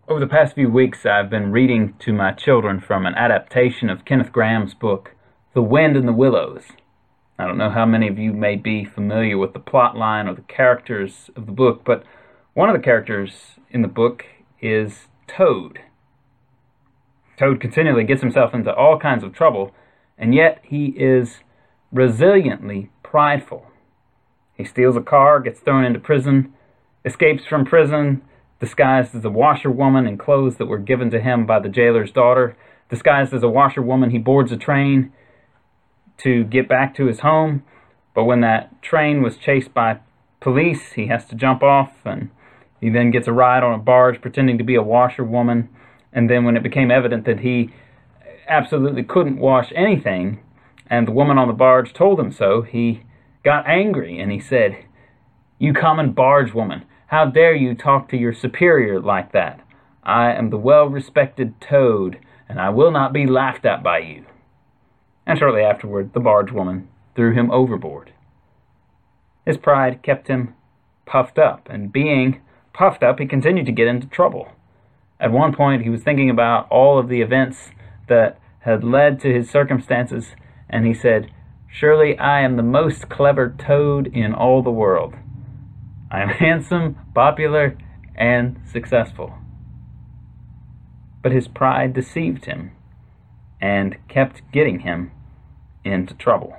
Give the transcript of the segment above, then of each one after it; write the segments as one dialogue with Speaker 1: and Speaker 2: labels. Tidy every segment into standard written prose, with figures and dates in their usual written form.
Speaker 1: Over the past few weeks, I've been reading to my children from an adaptation of Kenneth Grahame's book, The Wind in the Willows. I don't know how many of you may be familiar with the plot line or the characters of the book, but one of the characters in the book is Toad. Toad continually gets himself into all kinds of trouble, and yet he is resiliently prideful. He steals a car, gets thrown into prison, escapes from prison, disguised as a washerwoman in clothes that were given to him by the jailer's daughter. Disguised as a washerwoman, he boards a train to get back to his home, but when that train was chased by police, he has to jump off, and he then gets a ride on a barge pretending to be a washerwoman, and then when it became evident that he absolutely couldn't wash anything, and the woman on the barge told him so, he got angry, and he said, "You common barge woman, how dare you talk to your superior like that? I am the well-respected Toad, and I will not be laughed at by you." And shortly afterward, the barge woman threw him overboard. His pride kept him puffed up, and being puffed up, he continued to get into trouble. At one point, he was thinking about all of the events that had led to his circumstances, and he said, "Surely I am the most clever Toad in all the world. I am handsome, popular, and successful." But his pride deceived him and kept getting him into trouble.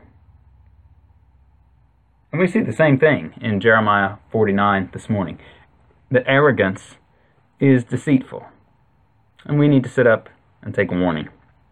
Speaker 1: And we see the same thing in Jeremiah 49 this morning. That arrogance is deceitful. And we need to sit up and take a warning.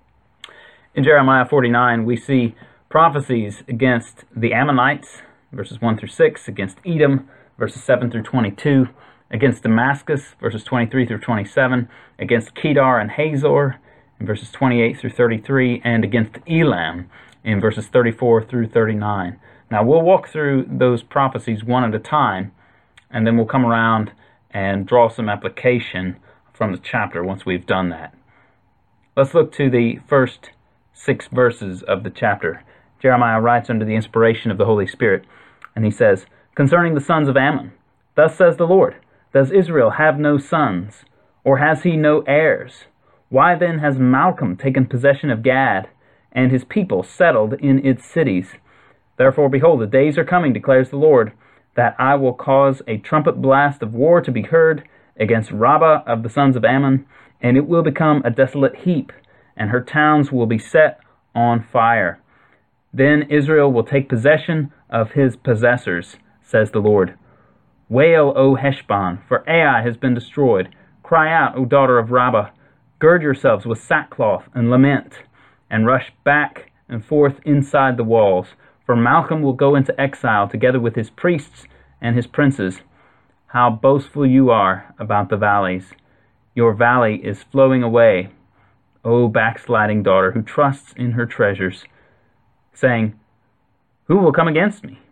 Speaker 1: In Jeremiah 49, we see prophecies against the Ammonites, verses 1 through 6, against Edom, verses 7 through 22, against Damascus, verses 23 through 27, against Kedar and Hazor, in verses 28 through 33, and against Elam, in verses 34 through 39. Now, we'll walk through those prophecies one at a time, and then we'll come around and draw some application from the chapter once we've done that. Let's look to the first 6 verses of the chapter. Jeremiah writes under the inspiration of the Holy Spirit, and he says, "Concerning the sons of Ammon, thus says the Lord, does Israel have no sons, or has he no heirs? Why then has Malcolm taken possession of Gad, and his people settled in its cities? Therefore, behold, the days are coming, declares the Lord, that I will cause a trumpet blast of war to be heard against Rabbah of the sons of Ammon, and it will become a desolate heap, and her towns will be set on fire. Then Israel will take possession of his possessors, says the Lord. Wail, O Heshbon, for Ai has been destroyed. Cry out, O daughter of Rabbah. Gird yourselves with sackcloth and lament, and rush back and forth inside the walls. For Malcolm will go into exile together with his priests and his princes. How boastful you are about the valleys. Your valley is flowing away, O backsliding daughter who trusts in her treasures, saying, Who will come against me?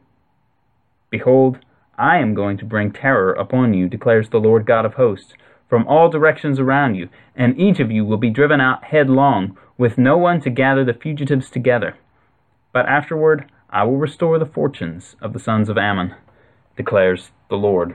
Speaker 1: Behold, I am going to bring terror upon you, declares the Lord God of hosts, from all directions around you, and each of you will be driven out headlong, with no one to gather the fugitives together. But afterward I will restore the fortunes of the sons of Ammon, declares the Lord."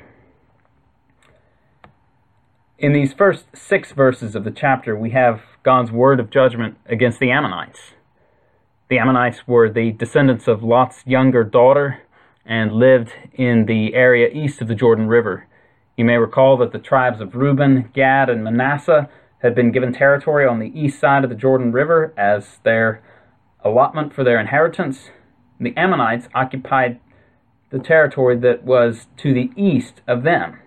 Speaker 1: In these first 6 verses of the chapter, we have God's word of judgment against the Ammonites. The Ammonites were the descendants of Lot's younger daughter and lived in the area east of the Jordan River. You may recall that the tribes of Reuben, Gad, and Manasseh had been given territory on the east side of the Jordan River as their allotment for their inheritance. The Ammonites occupied the territory that was to the east of them.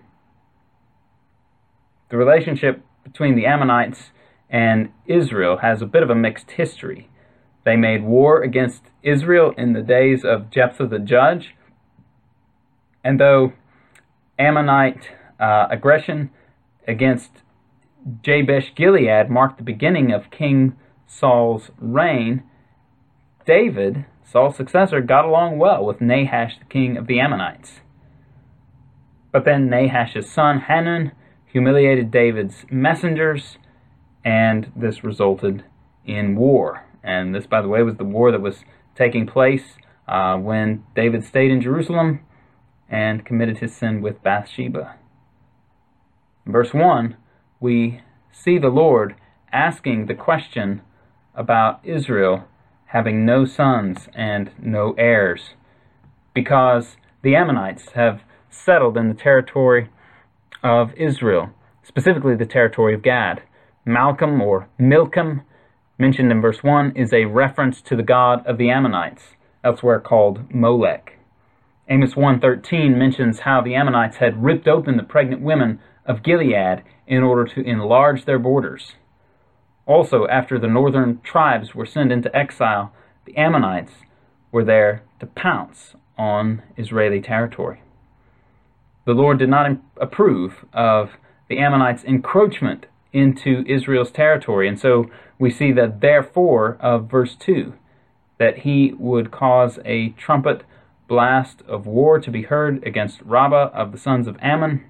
Speaker 1: The relationship between the Ammonites and Israel has a bit of a mixed history. They made war against Israel in the days of Jephthah the judge, and though Ammonite aggression against Jabesh Gilead marked the beginning of King Saul's reign, David, Saul's successor, got along well with Nahash, the king of the Ammonites. But then Nahash's son Hanun humiliated David's messengers, and this resulted in war. And this, by the way, was the war that was taking place when David stayed in Jerusalem and committed his sin with Bathsheba. In verse 1, we see the Lord asking the question about Israel having no sons and no heirs, because the Ammonites have settled in the territory of Israel, specifically the territory of Gad. Malcolm, or Milcom, mentioned in verse 1, is a reference to the god of the Ammonites, elsewhere called Molech. Amos 1:13 mentions how the Ammonites had ripped open the pregnant women of Gilead in order to enlarge their borders. Also, after the northern tribes were sent into exile, the Ammonites were there to pounce on Israeli territory. The Lord did not approve of the Ammonites' encroachment into Israel's territory, and so we see that therefore of verse 2, that he would cause a trumpet blast of war to be heard against Rabbah of the sons of Ammon,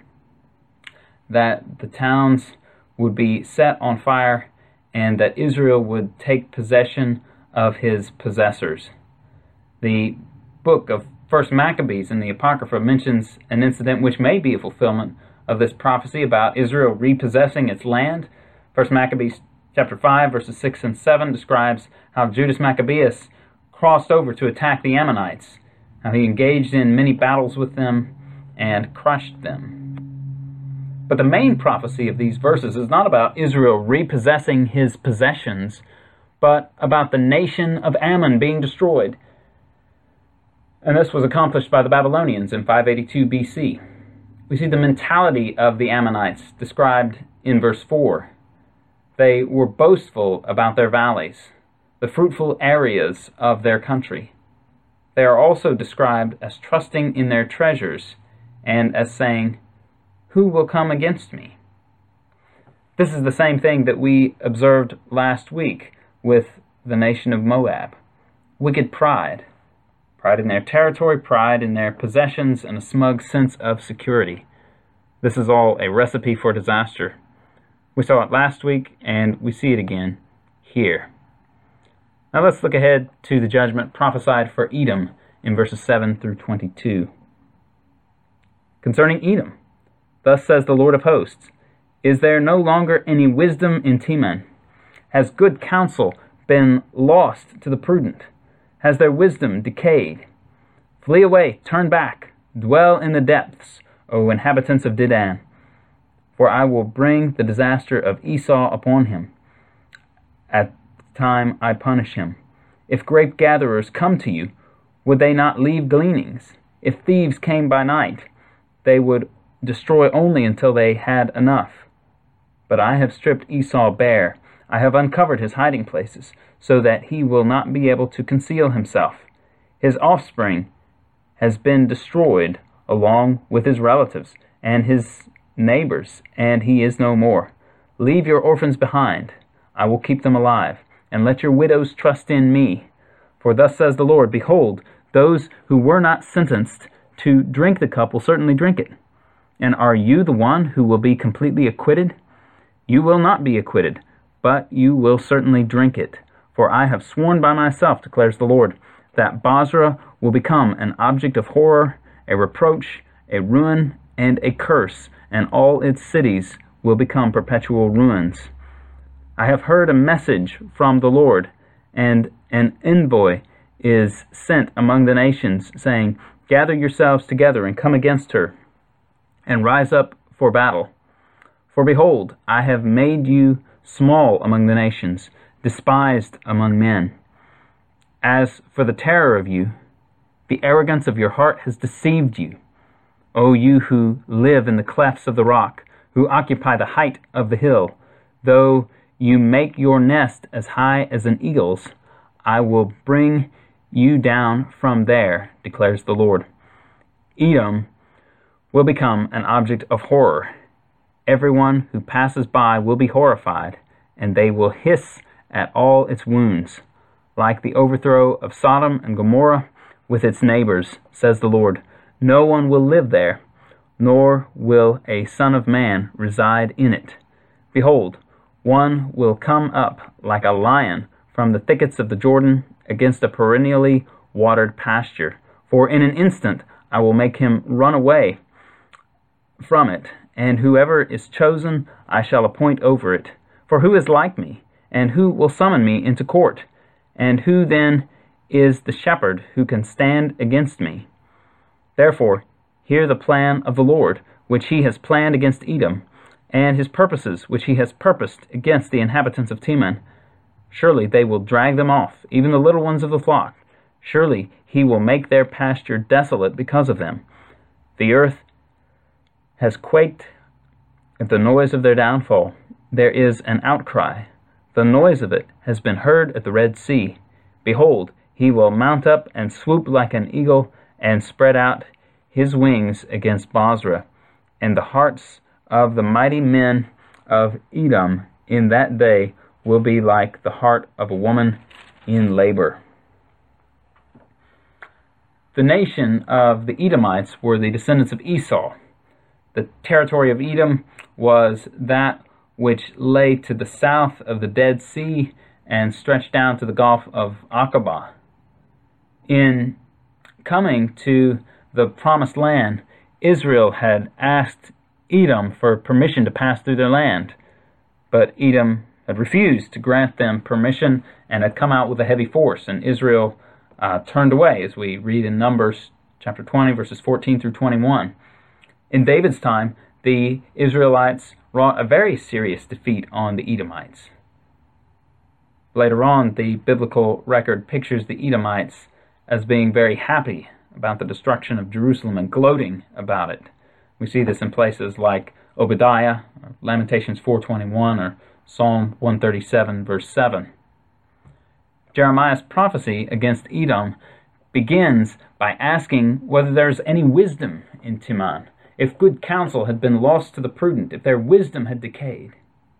Speaker 1: that the towns would be set on fire, and that Israel would take possession of his possessors. The book of 1 Maccabees in the Apocrypha mentions an incident which may be a fulfillment of this prophecy about Israel repossessing its land. 1 Maccabees chapter 5, verses 6 and 7 describes how Judas Maccabeus crossed over to attack the Ammonites, how he engaged in many battles with them and crushed them. But the main prophecy of these verses is not about Israel repossessing his possessions, but about the nation of Ammon being destroyed. And this was accomplished by the Babylonians in 582 BC. We see the mentality of the Ammonites described in verse 4. They were boastful about their valleys, the fruitful areas of their country. They are also described as trusting in their treasures and as saying, "Who will come against me?" This is the same thing that we observed last week with the nation of Moab. Wicked pride. Pride in their territory, pride in their possessions, and a smug sense of security. This is all a recipe for disaster. We saw it last week, and we see it again here. Now let's look ahead to the judgment prophesied for Edom in verses 7 through 22. Concerning Edom, thus says the Lord of hosts, "Is there no longer any wisdom in Teman? Has good counsel been lost to the prudent? Has their wisdom decayed? Flee away, turn back, dwell in the depths, O inhabitants of Dedan. For I will bring the disaster of Esau upon him. At the time I punish him. If grape gatherers come to you, would they not leave gleanings? If thieves came by night, they would destroy only until they had enough. But I have stripped Esau bare. I have uncovered his hiding places, so that he will not be able to conceal himself. His offspring has been destroyed along with his relatives and his neighbors, and he is no more. Leave your orphans behind. I will keep them alive, and let your widows trust in me. For thus says the Lord, behold, those who were not sentenced to drink the cup will certainly drink it. And are you the one who will be completely acquitted? You will not be acquitted, but you will certainly drink it. For I have sworn by myself, declares the Lord, that Bozrah will become an object of horror, a reproach, a ruin, and a curse, and all its cities will become perpetual ruins. I have heard a message from the Lord, and an envoy is sent among the nations, saying, Gather yourselves together and come against her, and rise up for battle. For behold, I have made you small among the nations, despised among men. As for the terror of you, the arrogance of your heart has deceived you. O you who live in the clefts of the rock, who occupy the height of the hill, though you make your nest as high as an eagle's, I will bring you down from there, declares the Lord. Edom will become an object of horror. Everyone who passes by will be horrified, and they will hiss at all its wounds, like the overthrow of Sodom and Gomorrah with its neighbors, says the Lord. No one will live there, nor will a son of man reside in it. Behold, one will come up like a lion from the thickets of the Jordan against a perennially watered pasture. For in an instant I will make him run away from it, and whoever is chosen I shall appoint over it. For who is like me, and who will summon me into court? And who then is the shepherd who can stand against me? Therefore, hear the plan of the Lord, which he has planned against Edom, and his purposes, which he has purposed against the inhabitants of Teman. Surely they will drag them off, even the little ones of the flock. Surely he will make their pasture desolate because of them. The earth has quaked at the noise of their downfall. There is an outcry. The noise of it has been heard at the Red Sea. Behold, he will mount up and swoop like an eagle, and spread out his wings against Bozrah. And the hearts of the mighty men of Edom in that day will be like the heart of a woman in labor. The nation of the Edomites were the descendants of Esau. The territory of Edom was that which lay to the south of the Dead Sea and stretched down to the Gulf of Aqaba. In coming to the Promised Land, Israel had asked Edom for permission to pass through their land, but Edom had refused to grant them permission and had come out with a heavy force, and Israel turned away, as we read in Numbers chapter 20, verses 14 through 21. In David's time, the Israelites wrought a very serious defeat on the Edomites. Later on, the biblical record pictures the Edomites as being very happy about the destruction of Jerusalem and gloating about it. We see this in places like Obadiah, or Lamentations 4:21, or Psalm 137, verse 7. Jeremiah's prophecy against Edom begins by asking whether there's any wisdom in Teman, if good counsel had been lost to the prudent, if their wisdom had decayed.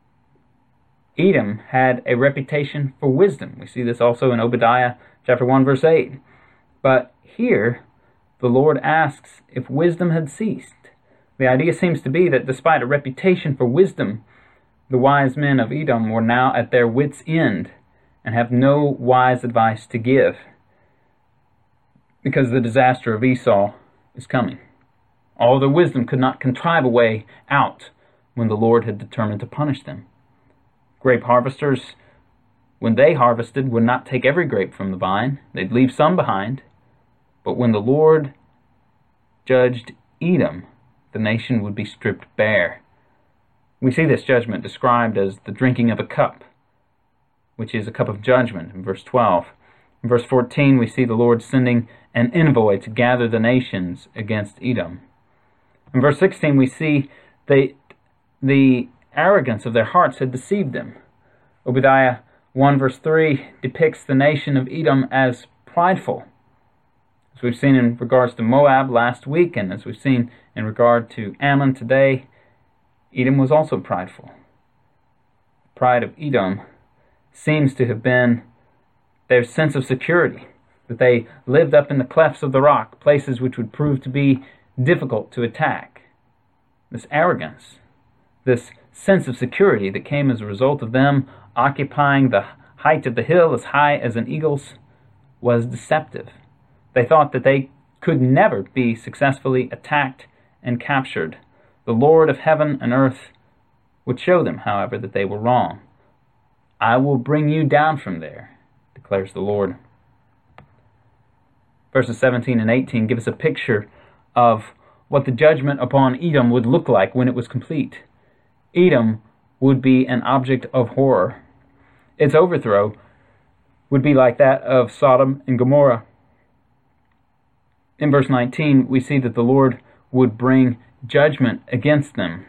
Speaker 1: Edom had a reputation for wisdom. We see this also in Obadiah chapter 1, verse 8. But here, the Lord asks if wisdom had ceased. The idea seems to be that despite a reputation for wisdom, the wise men of Edom were now at their wits' end and have no wise advice to give, because the disaster of Esau is coming. All their wisdom could not contrive a way out when the Lord had determined to punish them. Grape harvesters, when they harvested, would not take every grape from the vine. They'd leave some behind. But when the Lord judged Edom, the nation would be stripped bare. We see this judgment described as the drinking of a cup, which is a cup of judgment, in verse 12. In verse 14, we see the Lord sending an envoy to gather the nations against Edom. In verse 16, we see the arrogance of their hearts had deceived them. Obadiah 1 verse 3 depicts the nation of Edom as prideful. As we've seen in regards to Moab last week, and as we've seen in regard to Ammon today, Edom was also prideful. The pride of Edom seems to have been their sense of security, that they lived up in the clefts of the rock, places which would prove to be difficult to attack. This arrogance, this sense of security that came as a result of them occupying the height of the hill as high as an eagle's, was deceptive. They thought that they could never be successfully attacked and captured. The Lord of heaven and earth would show them, however, that they were wrong. I will bring you down from there, declares the Lord. Verses 17 and 18 give us a picture of what the judgment upon Edom would look like when it was complete. Edom would be an object of horror. Its overthrow would be like that of Sodom and Gomorrah. In verse 19, we see that the Lord would bring judgment against them,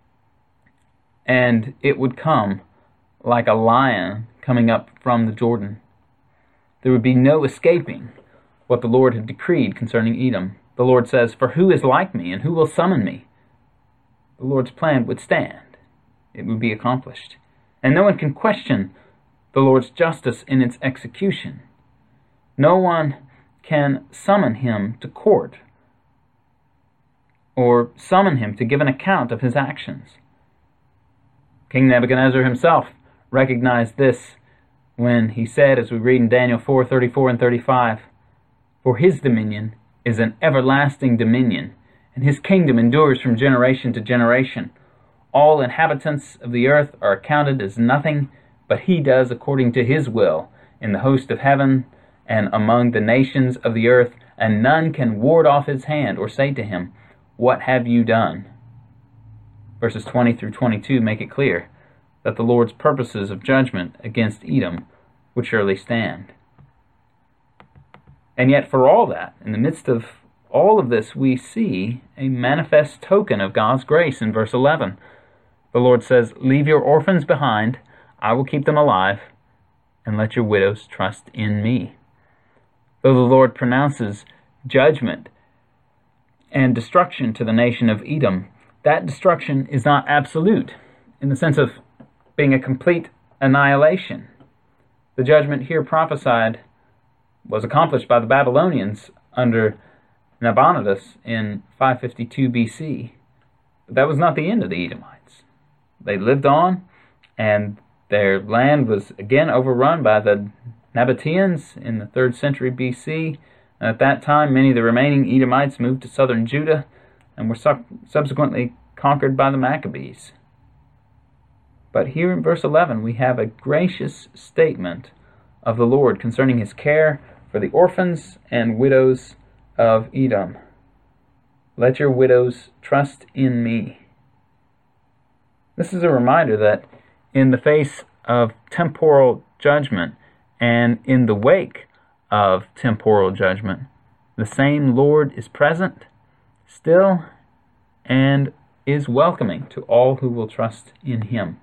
Speaker 1: and it would come like a lion coming up from the Jordan. There would be no escaping what the Lord had decreed concerning Edom. The Lord says, "For who is like me, and who will summon me?" The Lord's plan would stand. It would be accomplished. And no one can question the Lord's justice in its execution. No one can summon him to court or summon him to give an account of his actions. King Nebuchadnezzar himself recognized this when he said, as we read in Daniel 4:34 and 35, "For his dominion is an everlasting dominion, and his kingdom endures from generation to generation. All inhabitants of the earth are accounted as nothing, but he does according to his will in the host of heaven and among the nations of the earth, and none can ward off his hand or say to him, "What have you done?" Verses 20 through 22 make it clear that the Lord's purposes of judgment against Edom would surely stand. And yet for all that, in the midst of all of this, we see a manifest token of God's grace in verse 11. The Lord says, "Leave your orphans behind, I will keep them alive, and let your widows trust in me." Though the Lord pronounces judgment and destruction to the nation of Edom, that destruction is not absolute, in the sense of being a complete annihilation. The judgment here prophesied was accomplished by the Babylonians under Nabonidus in 552 BC. But that was not the end of the Edomites. They lived on, and their land was again overrun by the Nabateans in the 3rd century BC. And at that time, many of the remaining Edomites moved to southern Judah and were subsequently conquered by the Maccabees. But here in verse 11, we have a gracious statement of the Lord concerning his care for the orphans and widows of Edom. "Let your widows trust in me." This is a reminder that in the face of temporal judgment and in the wake of temporal judgment, the same Lord is present still and is welcoming to all who will trust in him.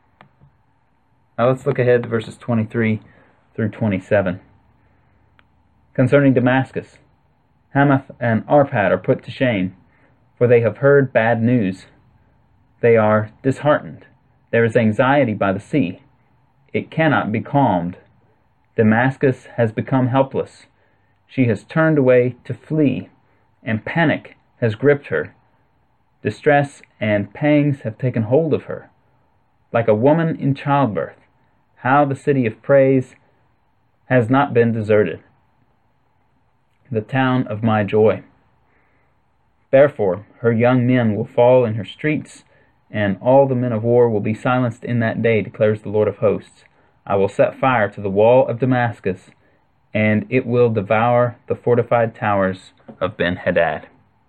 Speaker 1: Now let's look ahead to verses 23 through 27. Concerning Damascus, Hamath and Arpad are put to shame, for they have heard bad news. They are disheartened. There is anxiety by the sea. It cannot be calmed. Damascus has become helpless. She has turned away to flee, and panic has gripped her. Distress and pangs have taken hold of her. Like a woman in childbirth, how the city of praise has not been deserted, the town of my joy. Therefore, her young men will fall in her streets, and all the men of war will be silenced in that day, declares the Lord of hosts. I will set fire to the wall of Damascus, and it will devour the fortified towers of Ben-Hadad.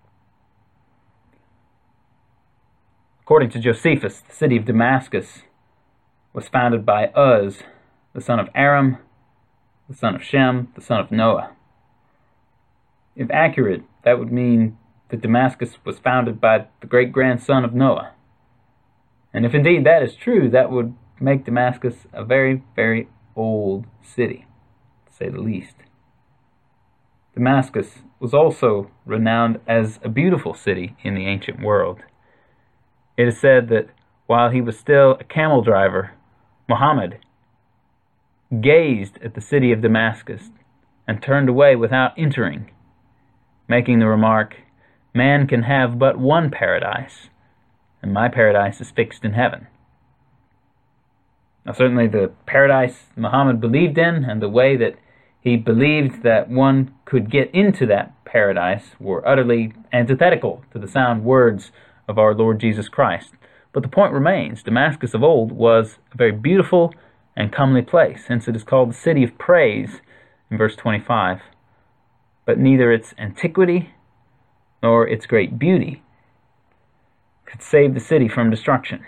Speaker 1: According to Josephus, the city of Damascus was founded by Uz, the son of Aram, the son of Shem, the son of Noah. If accurate, that would mean that Damascus was founded by the great-grandson of Noah. And if indeed that is true, that would make Damascus a very, very old city, to say the least. Damascus was also renowned as a beautiful city in the ancient world. It is said that while he was still a camel driver, Muhammad gazed at the city of Damascus and turned away without entering, making the remark, "Man can have but one paradise, and my paradise is fixed in heaven." Now certainly the paradise Muhammad believed in and the way that he believed that one could get into that paradise were utterly antithetical to the sound words of our Lord Jesus Christ. But the point remains, Damascus of old was a very beautiful and comely place, hence it is called the city of praise in verse 25. But neither its antiquity nor its great beauty could save the city from destruction.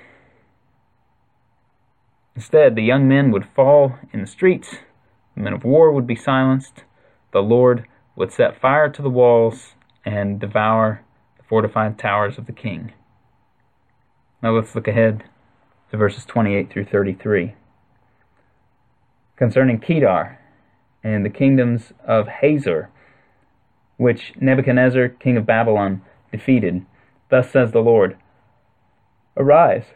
Speaker 1: Instead, the young men would fall in the streets, the men of war would be silenced, the Lord would set fire to the walls and devour the fortified towers of the king. Now let's look ahead to verses 28 through 33. Concerning Kedar and the kingdoms of Hazor, which Nebuchadnezzar, king of Babylon, defeated, thus says the Lord, "Arise,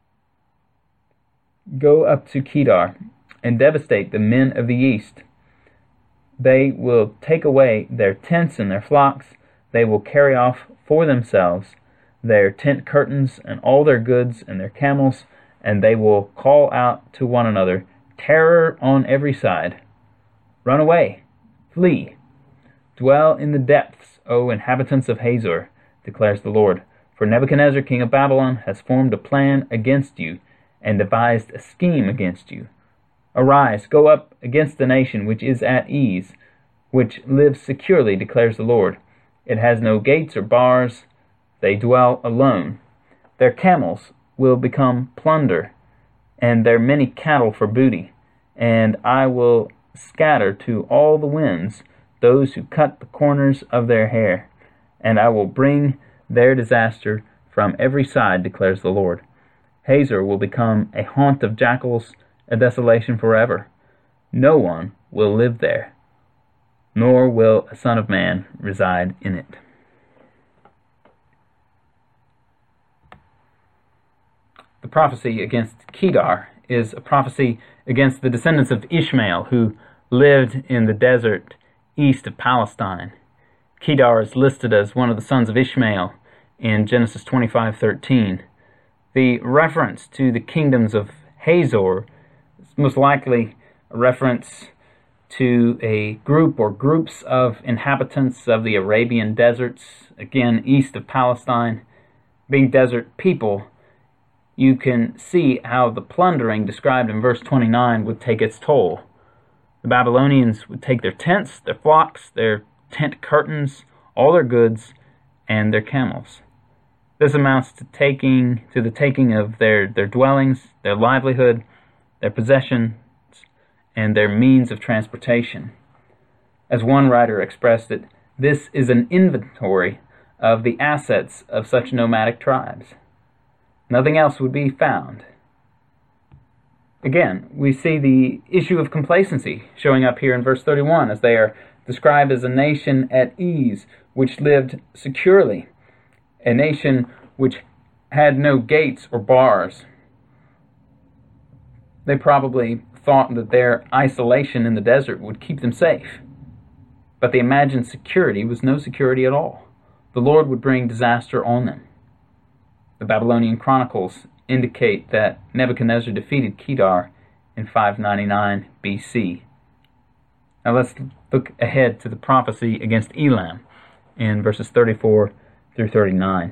Speaker 1: go up to Kedar, and devastate the men of the east. They will take away their tents and their flocks. They will carry off for themselves their tent curtains and all their goods and their camels, and they will call out to one another, terror on every side. Run away, flee. Dwell in the depths, O inhabitants of Hazor. declares the Lord. For Nebuchadnezzar, king of Babylon, has formed a plan against you, and devised a scheme against you. Arise, go up against the nation which is at ease, which lives securely, declares the Lord. It has no gates or bars, they dwell alone. Their camels will become plunder, and their many cattle for booty. And I will scatter to all the winds those who cut the corners of their hair, and I will bring their disaster from every side, declares the Lord. Hazor will become a haunt of jackals, a desolation forever. No one will live there, nor will a son of man reside in it. The prophecy against Kedar is a prophecy against the descendants of Ishmael who lived in the desert east of Palestine. Kedar is listed as one of the sons of Ishmael in Genesis 25:13. The reference to the kingdoms of Hazor is most likely a reference to a group or groups of inhabitants of the Arabian deserts, again east of Palestine. Being desert people, you can see how the plundering described in verse 29 would take its toll. The Babylonians would take their tents, their flocks, their tent curtains, all their goods, and their camels. This amounts to the taking of their dwellings, their livelihood, their possessions, and their means of transportation. As one writer expressed it, this is an inventory of the assets of such nomadic tribes. Nothing else would be found. Again, we see the issue of complacency showing up here in verse 31 as they are described as a nation at ease, which lived securely, a nation which had no gates or bars. They probably thought that their isolation in the desert would keep them safe. But the imagined security was no security at all. The Lord would bring disaster on them. The Babylonian Chronicles indicate that Nebuchadnezzar defeated Kedar in 599 BC. Now let's look ahead to the prophecy against Elam in verses 34 through 39.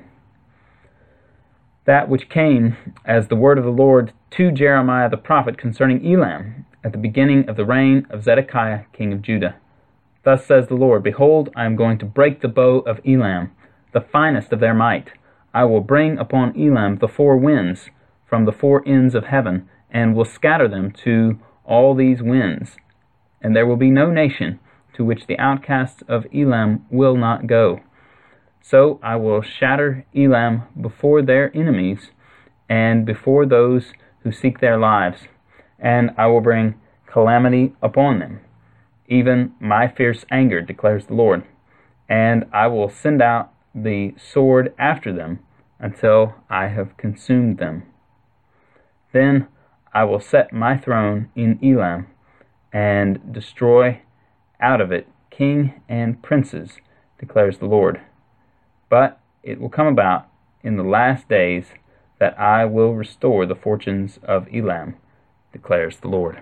Speaker 1: That which came as the word of the Lord to Jeremiah the prophet concerning Elam at the beginning of the reign of Zedekiah king of Judah. Thus says the Lord, Behold, I am going to break the bow of Elam, the finest of their might. I will bring upon Elam the four winds from the four ends of heaven, and will scatter them to all these winds. And there will be no nation to which the outcasts of Elam will not go. So I will shatter Elam before their enemies, and before those who seek their lives, and I will bring calamity upon them, even my fierce anger, declares the Lord. And I will send out the sword after them until I have consumed them. Then I will set my throne in Elam and destroy out of it king and princes, declares the Lord. But it will come about in the last days that I will restore the fortunes of Elam, declares the Lord.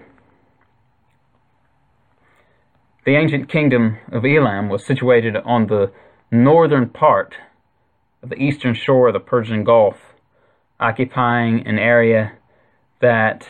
Speaker 1: The ancient kingdom of Elam was situated on the northern part of the eastern shore of the Persian Gulf, occupying an area that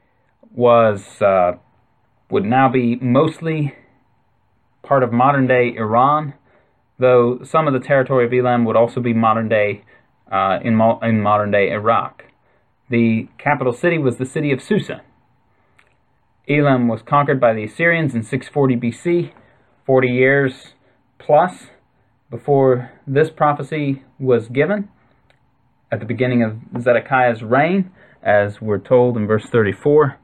Speaker 1: would now be mostly part of modern-day Iran, though some of the territory of Elam would also be modern-day in modern-day Iraq. The capital city was the city of Susa. Elam was conquered by the Assyrians in 640 BC, 40 years plus before this prophecy was given, at the beginning of Zedekiah's reign, as we're told in verse 34.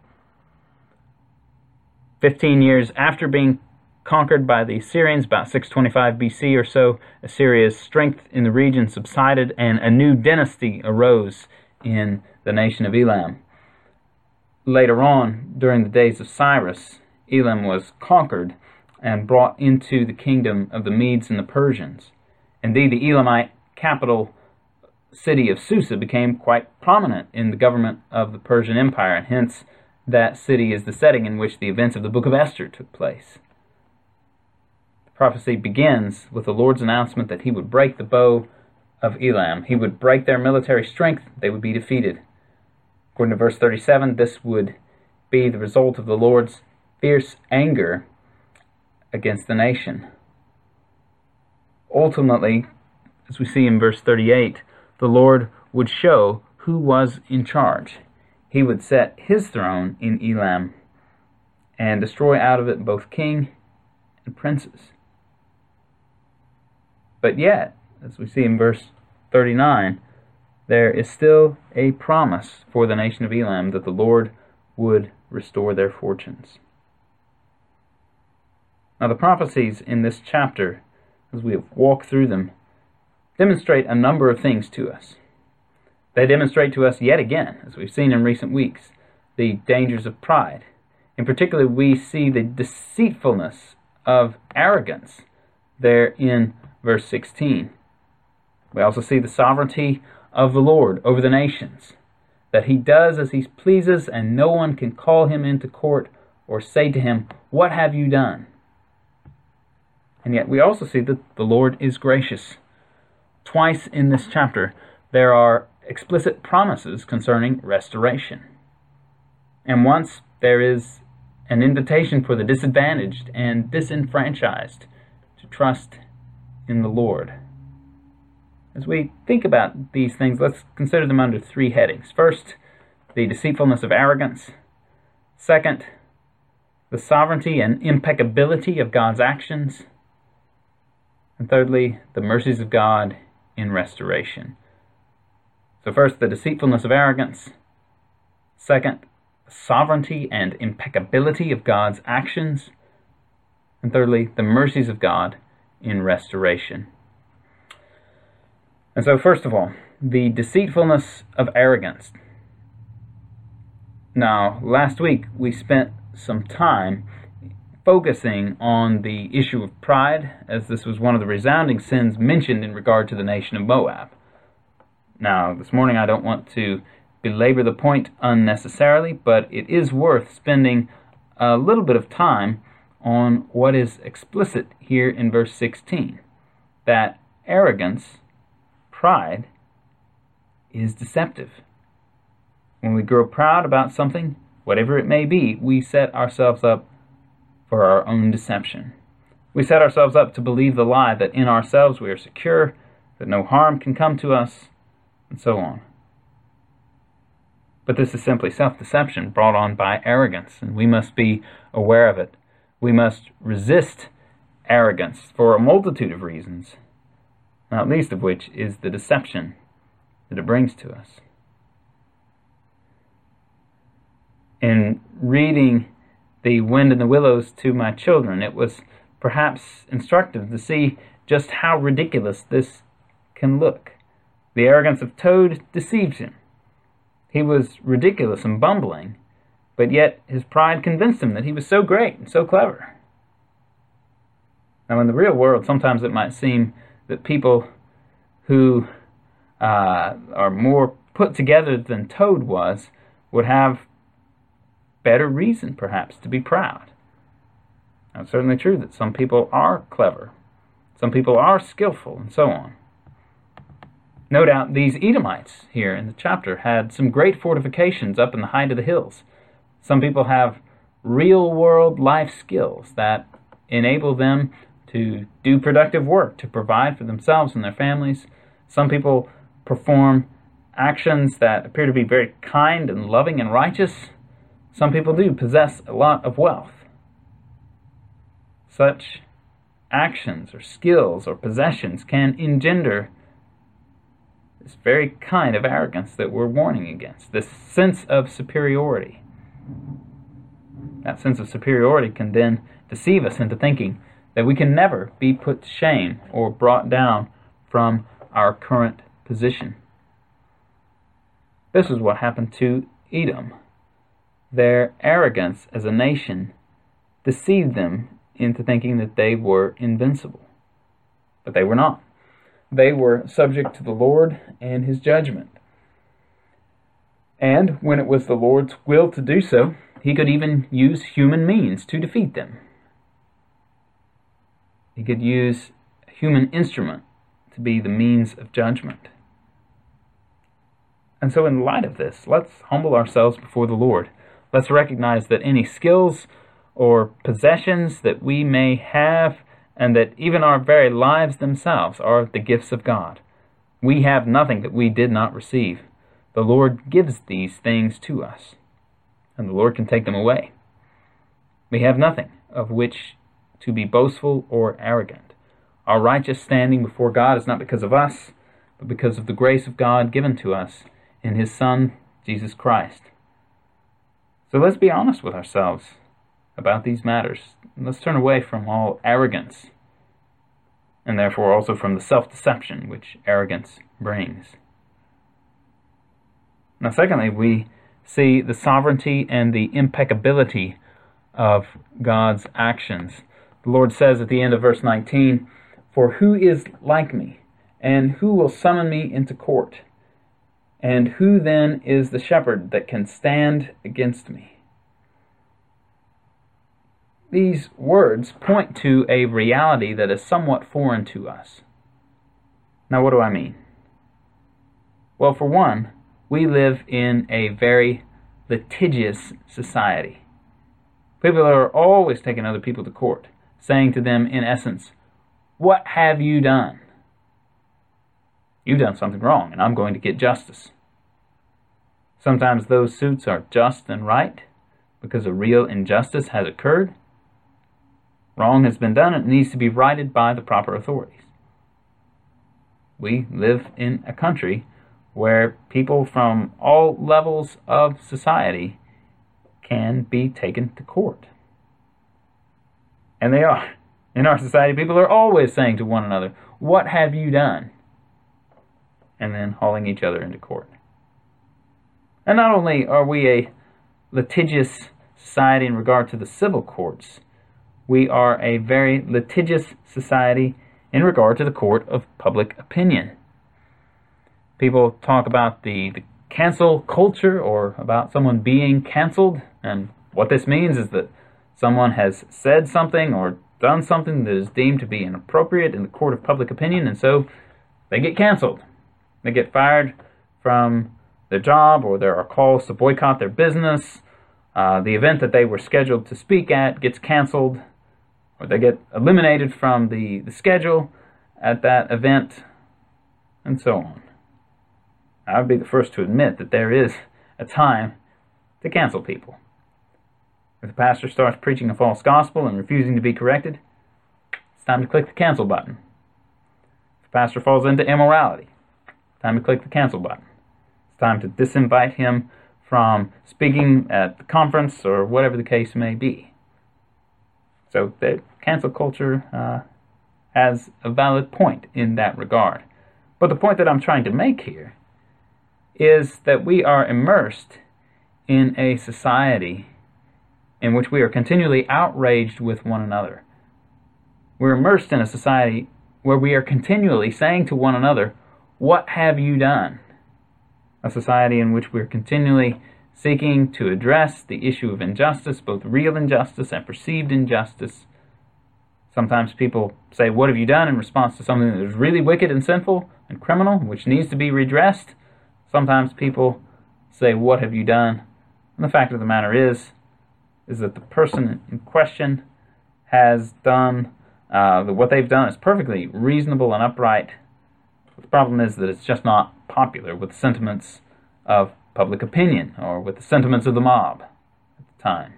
Speaker 1: 15 years after being conquered by the Assyrians, about 625 BC or so, Assyria's strength in the region subsided and a new dynasty arose in the nation of Elam. Later on, during the days of Cyrus, Elam was conquered and brought into the kingdom of the Medes and the Persians. Indeed, the Elamite capital city of Susa became quite prominent in the government of the Persian Empire, and hence that city is the setting in which the events of the book of Esther took place. The prophecy begins with the Lord's announcement that he would break the bow of Elam. He would break their military strength. They would be defeated. According to verse 37, this would be the result of the Lord's fierce anger against the nation. Ultimately, as we see in verse 38, the Lord would show who was in charge. He would set his throne in Elam and destroy out of it both king and princes. But yet, as we see in verse 39, there is still a promise for the nation of Elam that the Lord would restore their fortunes. Now, the prophecies in this chapter, as we have walked through them, demonstrate a number of things to us. They demonstrate to us yet again, as we've seen in recent weeks, the dangers of pride. In particular, we see the deceitfulness of arrogance there in verse 16. We also see the sovereignty of the Lord over the nations, that he does as he pleases, and no one can call him into court or say to him, "What have you done?" And yet we also see that the Lord is gracious. Twice in this chapter, there are explicit promises concerning restoration. And once there is an invitation for the disadvantaged and disenfranchised to trust in the Lord. As we think about these things, let's consider them under three headings. First, the deceitfulness of arrogance. Second, the sovereignty and impeccability of God's actions. And thirdly, the mercies of God in restoration. So first, the deceitfulness of arrogance. Second, the sovereignty and impeccability of God's actions. And thirdly, the mercies of God in restoration. And so first of all, the deceitfulness of arrogance. Now, last week we spent some time focusing on the issue of pride, as this was one of the resounding sins mentioned in regard to the nation of Moab. Now, this morning I don't want to belabor the point unnecessarily, but it is worth spending a little bit of time on what is explicit here in verse 16, that arrogance, pride, is deceptive. When we grow proud about something, whatever it may be, we set ourselves up for our own deception. We set ourselves up to believe the lie that in ourselves we are secure, that no harm can come to us, and so on. But this is simply self-deception brought on by arrogance, and we must be aware of it. We must resist arrogance for a multitude of reasons, not least of which is the deception that it brings to us. In reading The Wind in the Willows to my children, it was perhaps instructive to see just how ridiculous this can look. The arrogance of Toad deceived him. He was ridiculous and bumbling, but yet his pride convinced him that he was so great and so clever. Now, in the real world, sometimes it might seem that people who are more put together than Toad was would have better reason, perhaps, to be proud. Now, it's certainly true that some people are clever, some people are skillful, and so on. No doubt these Edomites here in the chapter had some great fortifications up in the height of the hills. Some people have real-world life skills that enable them to do productive work, to provide for themselves and their families. Some people perform actions that appear to be very kind and loving and righteous. Some people do possess a lot of wealth. Such actions or skills or possessions can engender this very kind of arrogance that we're warning against, this sense of superiority. That sense of superiority can then deceive us into thinking that we can never be put to shame or brought down from our current position. This is what happened to Edom. Their arrogance as a nation deceived them into thinking that they were invincible. But they were not. They were subject to the Lord and his judgment. And when it was the Lord's will to do so, he could even use human means to defeat them. He could use a human instrument to be the means of judgment. And so in light of this, let's humble ourselves before the Lord. Let's recognize that any skills or possessions that we may have, and that even our very lives themselves, are the gifts of God. We have nothing that we did not receive. The Lord gives these things to us, and the Lord can take them away. We have nothing of which to be boastful or arrogant. Our righteous standing before God is not because of us, but because of the grace of God given to us in His Son, Jesus Christ. So let's be honest with ourselves about these matters. Let's turn away from all arrogance, and therefore also from the self-deception which arrogance brings. Now, secondly, we see the sovereignty and the impeccability of God's actions. The Lord says at the end of verse 19, "For who is like me, and who will summon me into court? And who then is the shepherd that can stand against me?" These words point to a reality that is somewhat foreign to us. Now, what do I mean? Well, for one, we live in a very litigious society. People are always taking other people to court, saying to them, in essence, "What have you done? You've done something wrong, and I'm going to get justice." Sometimes those suits are just and right because a real injustice has occurred. Wrong has been done, and it needs to be righted by the proper authorities. We live in a country where people from all levels of society can be taken to court. And they are. In our society, people are always saying to one another, "What have you done?" and then hauling each other into court. And not only are we a litigious society in regard to the civil courts, we are a very litigious society in regard to the court of public opinion. People talk about the cancel culture, or about someone being canceled, and what this means is that someone has said something or done something that is deemed to be inappropriate in the court of public opinion, and so they get canceled. They get fired from their job, or there are calls to boycott their business. The event that they were scheduled to speak at gets canceled, or they get eliminated from the schedule at that event, and so on. I would be the first to admit that there is a time to cancel people. If the pastor starts preaching a false gospel and refusing to be corrected, it's time to click the cancel button. If the pastor falls into immorality, it's time to click the cancel button. It's time to disinvite him from speaking at the conference or whatever the case may be. So the cancel culture has a valid point in that regard. But the point that I'm trying to make here is that we are immersed in a society in which we are continually outraged with one another. We're immersed in a society where we are continually saying to one another, "What have you done?" A society in which we're continually seeking to address the issue of injustice, both real injustice and perceived injustice. Sometimes people say, "What have you done?" in response to something that is really wicked and sinful and criminal, which needs to be redressed. Sometimes people say, "What have you done?" And the fact of the matter is that the person in question has done, what they've done is perfectly reasonable and upright. The problem is that it's just not popular with the sentiments of public opinion, or with the sentiments of the mob at the time.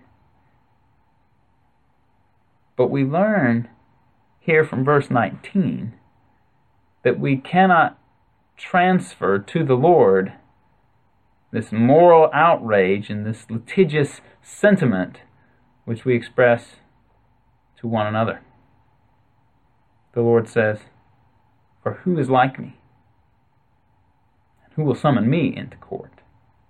Speaker 1: But we learn here from verse 19 that we cannot transfer to the Lord this moral outrage and this litigious sentiment which we express to one another. The Lord says, "For who is like me? And who will summon me into court?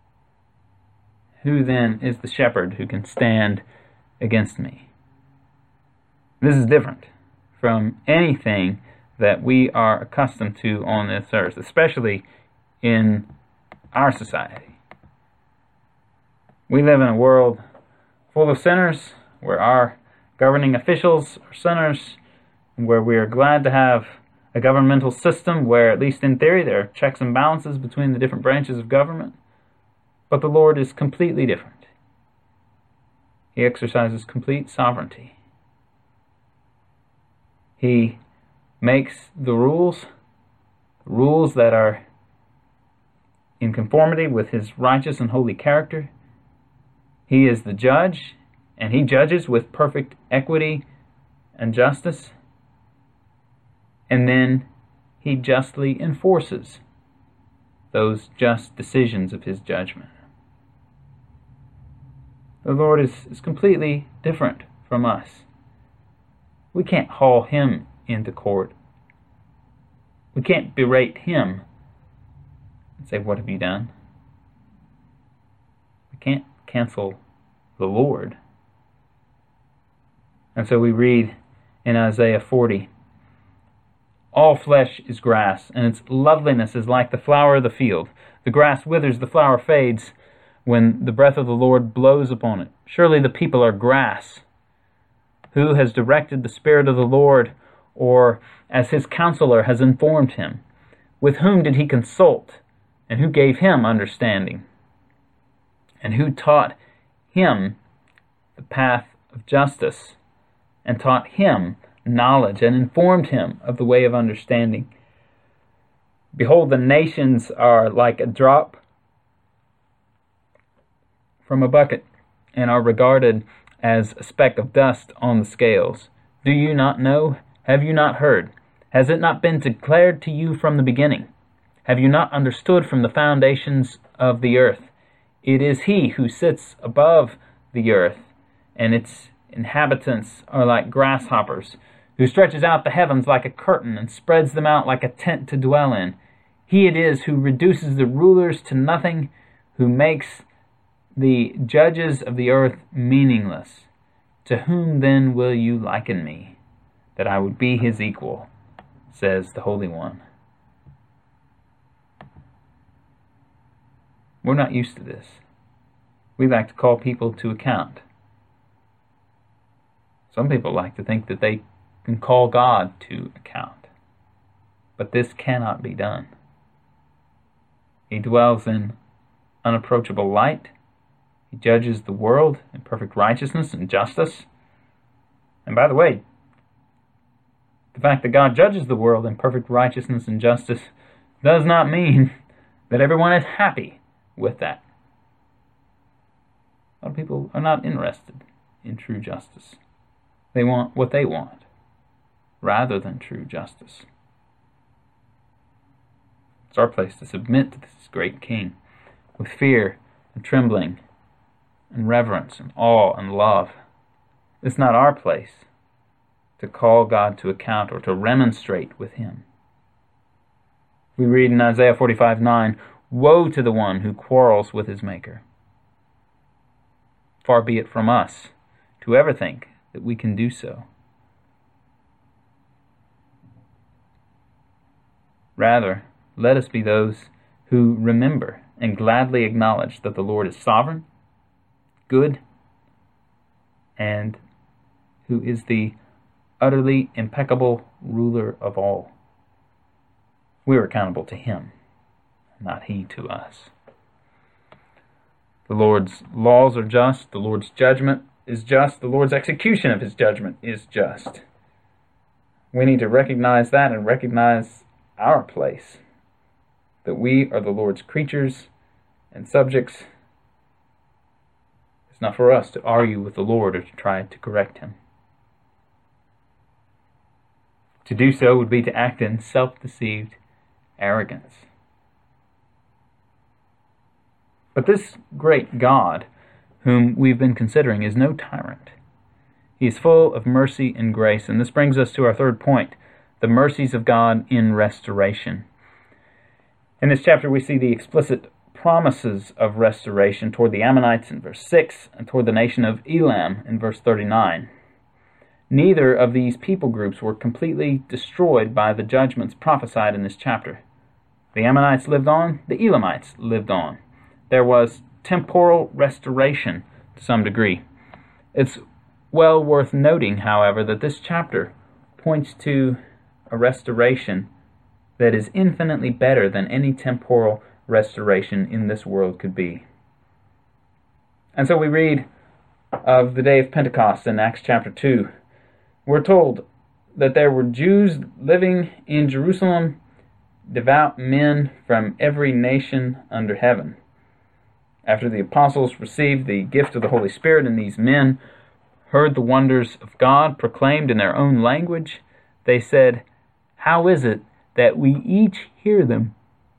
Speaker 1: Who then is the shepherd who can stand against me?" This is different from anything that we are accustomed to on this earth, especially in our society. We live in a world full of sinners, where our governing officials are sinners, and where we are glad to have a governmental system where, at least in theory, there are checks and balances between the different branches of government. But the Lord is completely different. He exercises complete sovereignty. He makes the rules that are in conformity with his righteous and holy character. He is the judge, and he judges with perfect equity and justice. And then he justly enforces those just decisions of his judgment. The Lord is completely different from us. We can't haul him into court. We can't berate him and say, "What have you done?" We can't cancel the Lord. And so we read in Isaiah 40, "All flesh is grass, and its loveliness is like the flower of the field. The grass withers, the flower fades, when the breath of the Lord blows upon it. Surely the people are grass. Who has directed the Spirit of the Lord, or as his counselor has informed him? With whom did he consult, and who gave him understanding? And who taught him the path of justice, and taught him knowledge, and informed him of the way of understanding? Behold, the nations are like a drop from a bucket, and are regarded as a speck of dust on the scales. Do you not know? Have you not heard? Has it not been declared to you from the beginning? Have you not understood from the foundations of the earth? It is he who sits above the earth, and its inhabitants are like grasshoppers, who stretches out the heavens like a curtain and spreads them out like a tent to dwell in. He it is who reduces the rulers to nothing, who makes the judges of the earth meaningless. To whom then will you liken me, that I would be his equal, says the Holy One." We're not used to this. We like to call people to account. Some people like to think that they can call God to account. But this cannot be done. He dwells in unapproachable light. He judges the world in perfect righteousness and justice. And by the way, the fact that God judges the world in perfect righteousness and justice does not mean that everyone is happy with that. A lot of people are not interested in true justice. They want what they want, rather than true justice. It's our place to submit to this great King with fear and trembling and reverence and awe and love. It's not our place to call God to account or to remonstrate with him. We read in Isaiah 45:9, "Woe to the one who quarrels with his Maker. Far be it from us to ever think that we can do so. Rather, let us be those who remember and gladly acknowledge that the Lord is sovereign, good, and who is the utterly impeccable ruler of all. We are accountable to him, not he to us. The Lord's laws are just, the Lord's judgment is just, the Lord's execution of his judgment is just. We need to recognize that and recognize our place, that we are the Lord's creatures and subjects. It's not for us to argue with the Lord or to try to correct him. To do so would be to act in self-deceived arrogance. But this great God, whom we've been considering, is no tyrant. He is full of mercy and grace, and this brings us to our third point, the mercies of God in restoration. In this chapter we see the explicit promises of restoration toward the Ammonites in verse 6 and toward the nation of Elam in verse 39. Neither of these people groups were completely destroyed by the judgments prophesied in this chapter. The Ammonites lived on, the Elamites lived on. There was temporal restoration to some degree. It's well worth noting, however, that this chapter points to a restoration that is infinitely better than any temporal restoration in this world could be. And so we read of the day of Pentecost in Acts chapter 2. We're told that there were Jews living in Jerusalem, devout men from every nation under heaven. After the apostles received the gift of the Holy Spirit and these men heard the wonders of God proclaimed in their own language, they said, "How is it that we each hear them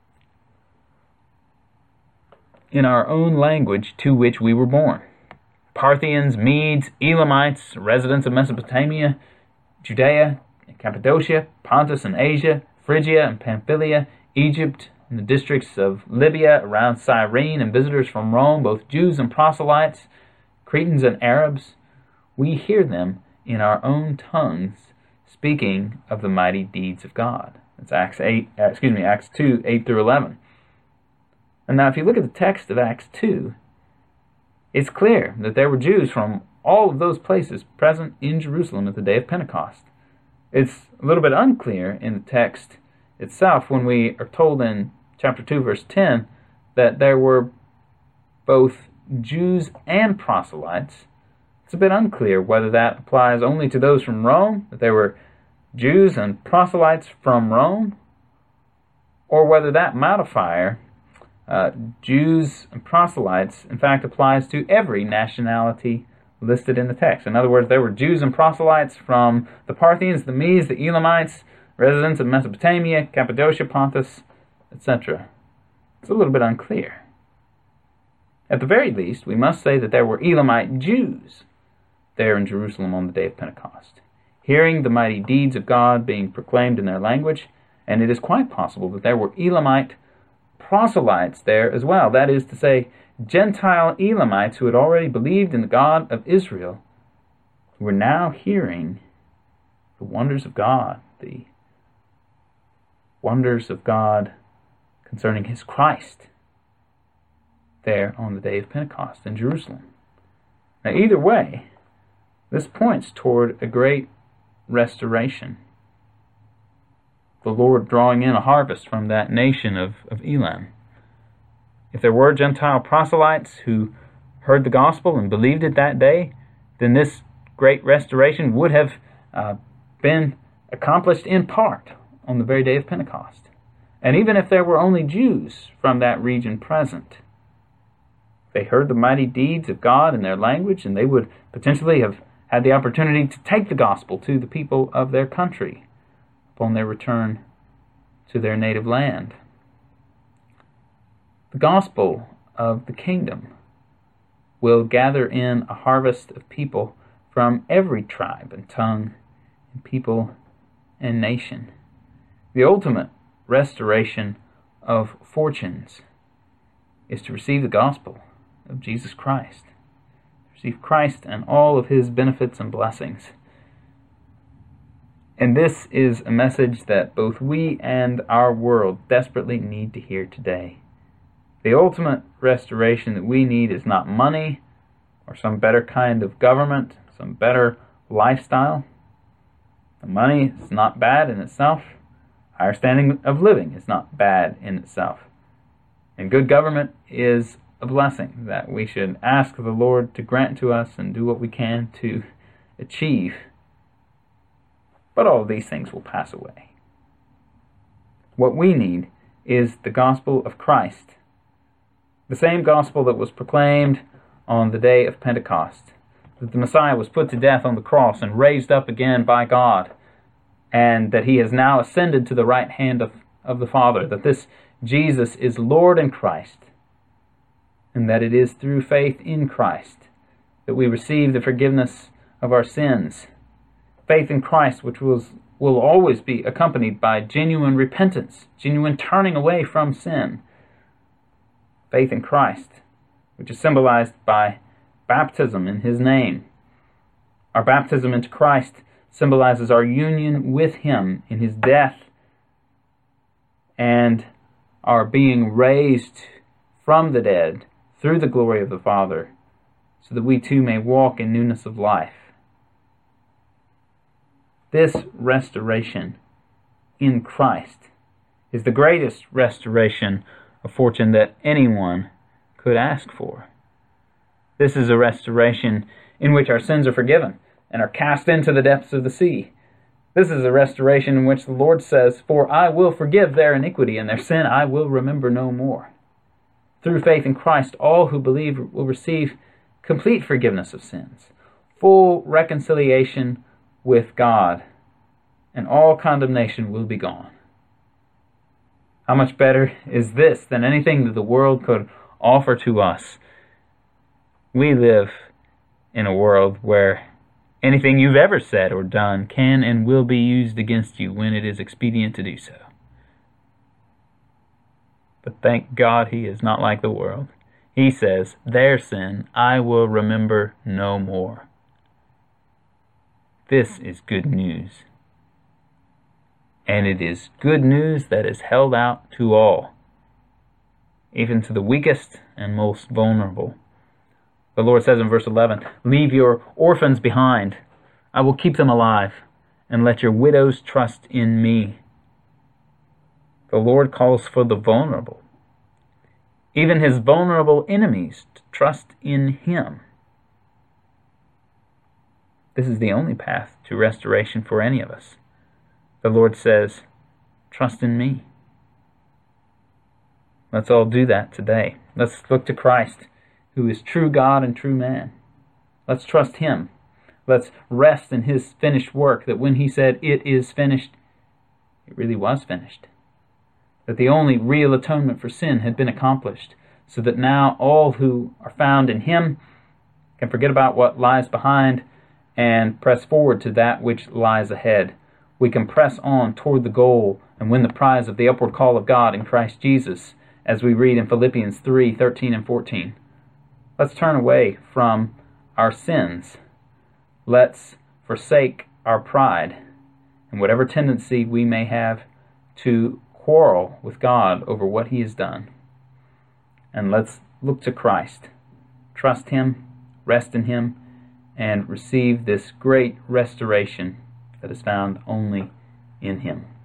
Speaker 1: in our own language to which we were born? Parthians, Medes, Elamites, residents of Mesopotamia, Judea, and Cappadocia, Pontus and Asia, Phrygia and Pamphylia, Egypt, and the districts of Libya around Cyrene, and visitors from Rome, both Jews and proselytes, Cretans and Arabs, we hear them in our own tongues speaking of the mighty deeds of God." That's Acts 2, 8 through 11. And now if you look at the text of Acts 2, it's clear that there were Jews from all of those places present in Jerusalem at the day of Pentecost. It's a little bit unclear in the text itself when we are told in chapter 2, verse 10, that there were both Jews and proselytes. It's a bit unclear whether that applies only to those from Rome, that there were Jews and proselytes from Rome, or whether that modifier, Jews and proselytes, in fact applies to every nationality listed in the text. In other words, there were Jews and proselytes from the Parthians, the Medes, the Elamites, residents of Mesopotamia, Cappadocia, Pontus, etc. It's a little bit unclear. At the very least, we must say that there were Elamite Jews there in Jerusalem on the day of Pentecost, hearing the mighty deeds of God being proclaimed in their language, and it is quite possible that there were Elamite proselytes there as well. That is to say, Gentile Elamites who had already believed in the God of Israel, who were now hearing the wonders of God, the wonders of God concerning His Christ there on the day of Pentecost in Jerusalem. Now, either way, this points toward a great restoration. The Lord drawing in a harvest from that nation of Elam. If there were Gentile proselytes who heard the gospel and believed it that day, then this great restoration would have been accomplished in part on the very day of Pentecost. And even if there were only Jews from that region present, they heard the mighty deeds of God in their language, and they would potentially have had the opportunity to take the gospel to the people of their country upon their return to their native land. The gospel of the kingdom will gather in a harvest of people from every tribe and tongue and people and nation. The ultimate restoration of fortunes is to receive the gospel of Jesus Christ. Receive Christ and all of His benefits and blessings. And this is a message that both we and our world desperately need to hear today. The ultimate restoration that we need is not money or some better kind of government, some better lifestyle. The money is not bad in itself. Our standing of living is not bad in itself. And good government is a blessing that we should ask the Lord to grant to us and do what we can to achieve. But all of these things will pass away. What we need is the gospel of Christ. The same gospel that was proclaimed on the day of Pentecost. That the Messiah was put to death on the cross and raised up again by God. And that He has now ascended to the right hand of the Father. That this Jesus is Lord and Christ. And that it is through faith in Christ that we receive the forgiveness of our sins. Faith in Christ, which will always be accompanied by genuine repentance, genuine turning away from sin. Faith in Christ, which is symbolized by baptism in His name. Our baptism into Christ symbolizes our union with Him in His death and our being raised from the dead through the glory of the Father, so that we too may walk in newness of life. This restoration in Christ is the greatest restoration of fortune that anyone could ask for. This is a restoration in which our sins are forgiven and are cast into the depths of the sea. This is a restoration in which the Lord says, "For I will forgive their iniquity, and their sin I will remember no more." Through faith in Christ, all who believe will receive complete forgiveness of sins, full reconciliation with God, and all condemnation will be gone. How much better is this than anything that the world could offer to us? We live in a world where anything you've ever said or done can and will be used against you when it is expedient to do so. But thank God he is not like the world. He says, "Their sin I will remember no more." This is good news. And it is good news that is held out to all, even to the weakest and most vulnerable. The Lord says in verse 11, "Leave your orphans behind. I will keep them alive, and let your widows trust in me." The Lord calls for the vulnerable, even his vulnerable enemies, to trust in him. This is the only path to restoration for any of us. The Lord says, "Trust in me." Let's all do that today. Let's look to Christ, who is true God and true man. Let's trust him. Let's rest in his finished work, that when he said, "It is finished," it really was finished. That the only real atonement for sin had been accomplished, so that now all who are found in him can forget about what lies behind and press forward to that which lies ahead. We can press on toward the goal and win the prize of the upward call of God in Christ Jesus, as we read in Philippians 3:13 and 14. Let's turn away from our sins. Let's forsake our pride and whatever tendency we may have to quarrel with God over what he has done. And let's look to Christ, trust him, rest in him, and receive this great restoration that is found only in him.